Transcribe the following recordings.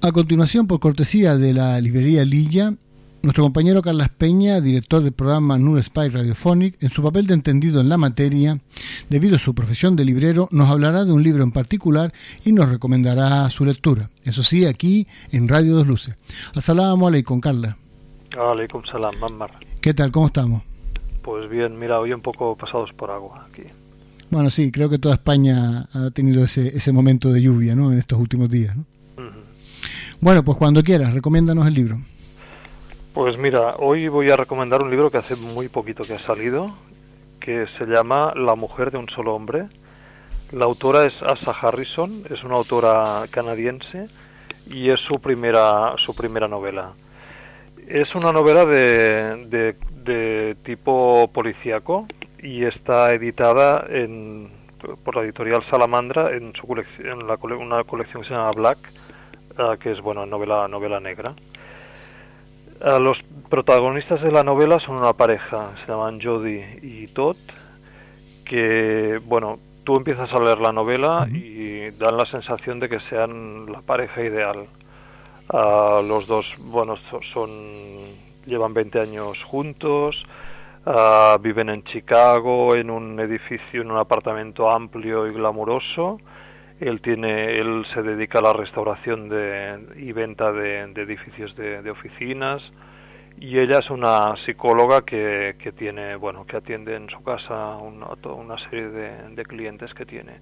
A continuación, por cortesía de la librería Lilla, nuestro compañero Carlos Peña, director del programa Nurespy Radiophonic, en su papel de entendido en la materia, debido a su profesión de librero, nos hablará de un libro en particular y nos recomendará su lectura. Eso sí, aquí en Radio Dos Luces. As-salamu alaykum, Carla. Alaykum salam, Mammar. ¿Qué tal? ¿Cómo estamos? Pues bien, mira, hoy un poco pasados por agua aquí. Bueno, sí, creo que toda España ha tenido ese momento de lluvia, ¿no?, en estos últimos días, ¿no? Bueno, pues cuando quieras, recomiéndanos el libro. Pues mira, hoy voy a recomendar un libro que hace muy poquito que ha salido, que se llama La mujer de un solo hombre. La autora es Asa Harrison, es una autora canadiense y es su primera novela. Es una novela de tipo policíaco y está editada por la editorial Salamandra en su colección, una colección que se llama Black, que es, bueno, novela negra. Los protagonistas de la novela son una pareja, se llaman Jodie y Todd, que, bueno, tú empiezas a leer la novela y dan la sensación de que sean la pareja ideal. Los dos, bueno, llevan 20 años juntos, viven en Chicago, en un edificio, en un apartamento amplio y glamuroso. Él se dedica a la restauración y venta de edificios de oficinas, y ella es una psicóloga que atiende en su casa toda una serie de clientes que tiene.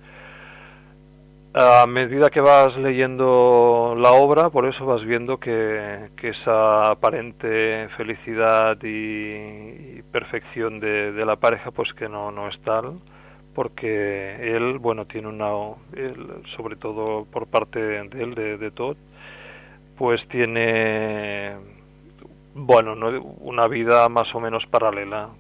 A medida que vas leyendo la obra, por eso vas viendo que esa aparente felicidad y perfección de la pareja, pues que no es tal, porque él, bueno, tiene sobre todo por parte de él, de Todd, pues tiene, bueno, una vida más o menos paralela.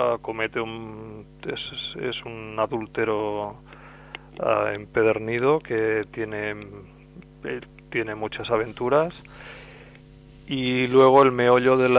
Es un adúltero empedernido que tiene muchas aventuras, y luego el meollo de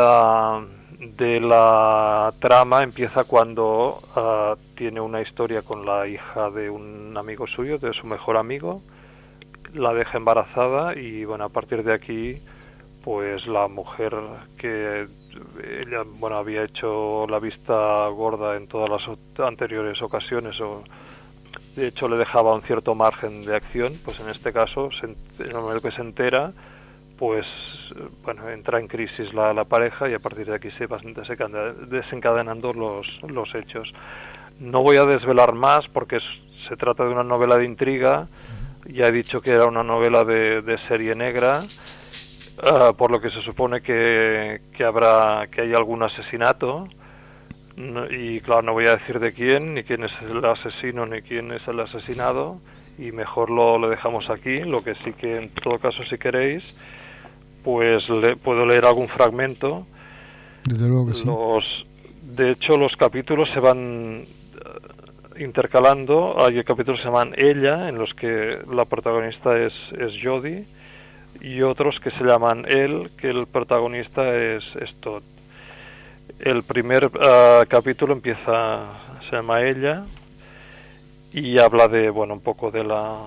la trama empieza cuando tiene una historia con la hija de un amigo suyo, de su mejor amigo, la deja embarazada, y bueno, a partir de aquí, pues la mujer, que ella, bueno, había hecho la vista gorda en todas las anteriores ocasiones, de hecho le dejaba un cierto margen de acción, pues en este caso, en el momento que se entera, pues bueno, entra en crisis la pareja, y a partir de aquí se van desencadenando los hechos. No voy a desvelar más porque se trata de una novela de intriga. Ya he dicho que era una novela de serie negra, por lo que se supone que hay algún asesinato, y claro, no voy a decir de quién, ni quién es el asesino, ni quién es el asesinado, y mejor lo dejamos aquí. Lo que sí que, en todo caso, si queréis, pues puedo leer algún fragmento. Desde luego que sí. De hecho, los capítulos se van intercalando. Hay capítulos que se llaman Ella, en los que la protagonista es Jodie, y otros que se llaman Él, que el protagonista es Todd. El primer capítulo se llama Ella, y habla un poco de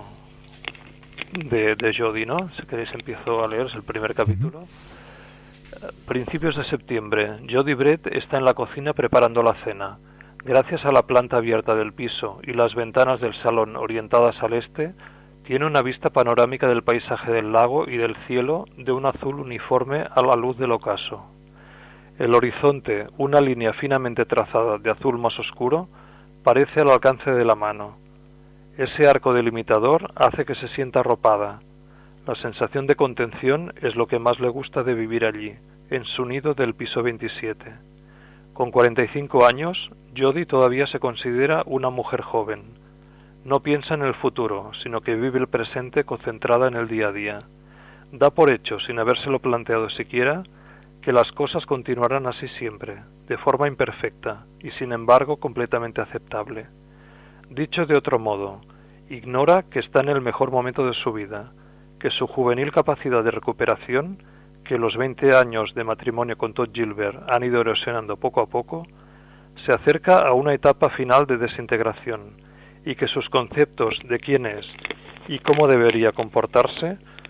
Jodie, ¿no? Si queréis empiezo a leer, es el primer capítulo. Principios de septiembre. Jodie Brett está en la cocina preparando la cena. Gracias a la planta abierta del piso y las ventanas del salón orientadas al este, tiene una vista panorámica del paisaje del lago y del cielo de un azul uniforme a la luz del ocaso. El horizonte, una línea finamente trazada de azul más oscuro, parece al alcance de la mano. Ese arco delimitador hace que se sienta arropada. La sensación de contención es lo que más le gusta de vivir allí, en su nido del piso 27. Con 45 años, Jodie todavía se considera una mujer joven. No piensa en el futuro, sino que vive el presente concentrada en el día a día. Da por hecho, sin habérselo planteado siquiera, que las cosas continuarán así siempre, de forma imperfecta y sin embargo completamente aceptable. Dicho de otro modo, ignora que está en el mejor momento de su vida, que su juvenil capacidad de recuperación, que los 20 años de matrimonio con Todd Gilbert han ido erosionando poco a poco, se acerca a una etapa final de desintegración, y que sus conceptos de quién es y cómo debería comportarse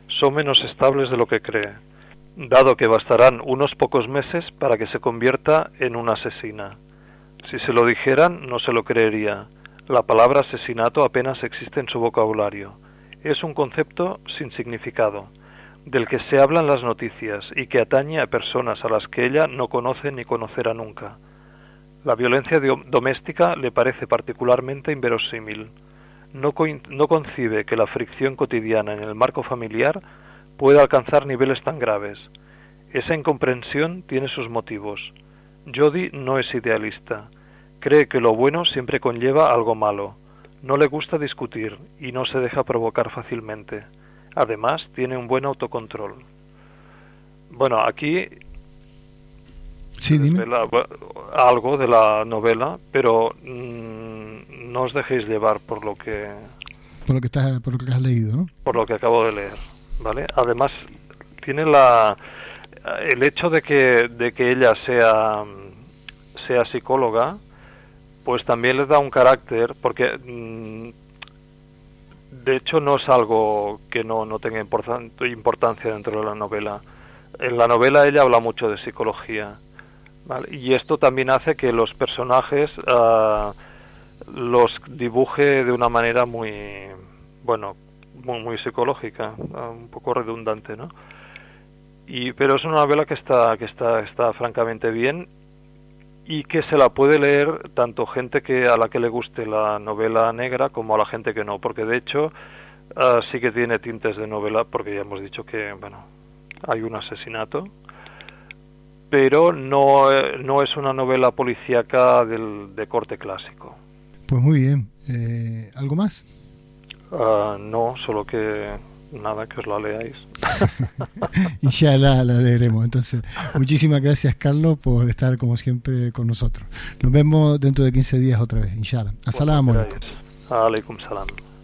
son menos estables de lo que cree, dado que bastarán unos pocos meses para que se convierta en una asesina. Si se lo dijeran, no se lo creería. La palabra asesinato apenas existe en su vocabulario. Es un concepto sin significado, del que se hablan las noticias y que atañe a personas a las que ella no conoce ni conocerá nunca. La violencia doméstica le parece particularmente inverosímil. No concibe que la fricción cotidiana en el marco familiar pueda alcanzar niveles tan graves. Esa incomprensión tiene sus motivos. Jodi no es idealista. Cree que lo bueno siempre conlleva algo malo. No le gusta discutir y no se deja provocar fácilmente. Además, tiene un buen autocontrol. Bueno, aquí sí, dime. Algo de la novela, pero no os dejéis llevar por lo que has leído, ¿no? Por lo que acabo de leer, ¿vale? Además, tiene el hecho de que ella sea psicóloga, pues también le da un carácter, porque de hecho no es algo que no tenga importancia dentro de la novela. En la novela ella habla mucho de psicología, ¿vale? Y esto también hace que los personajes los dibuje de una manera muy psicológica, un poco redundante, ¿no? Pero es una novela que está francamente bien y que se la puede leer tanto gente a la que le guste la novela negra como a la gente que no, porque de hecho sí que tiene tintes de novela, porque ya hemos dicho que hay un asesinato, pero no es una novela policíaca de corte clásico. Pues muy bien. ¿Algo más? No, solo que que os la leáis. Inshallah la leeremos. Entonces, muchísimas gracias, Carlos, por estar como siempre con nosotros. Nos vemos dentro de 15 días otra vez, inshallah. Assalamu alaikum. Alaikum salam.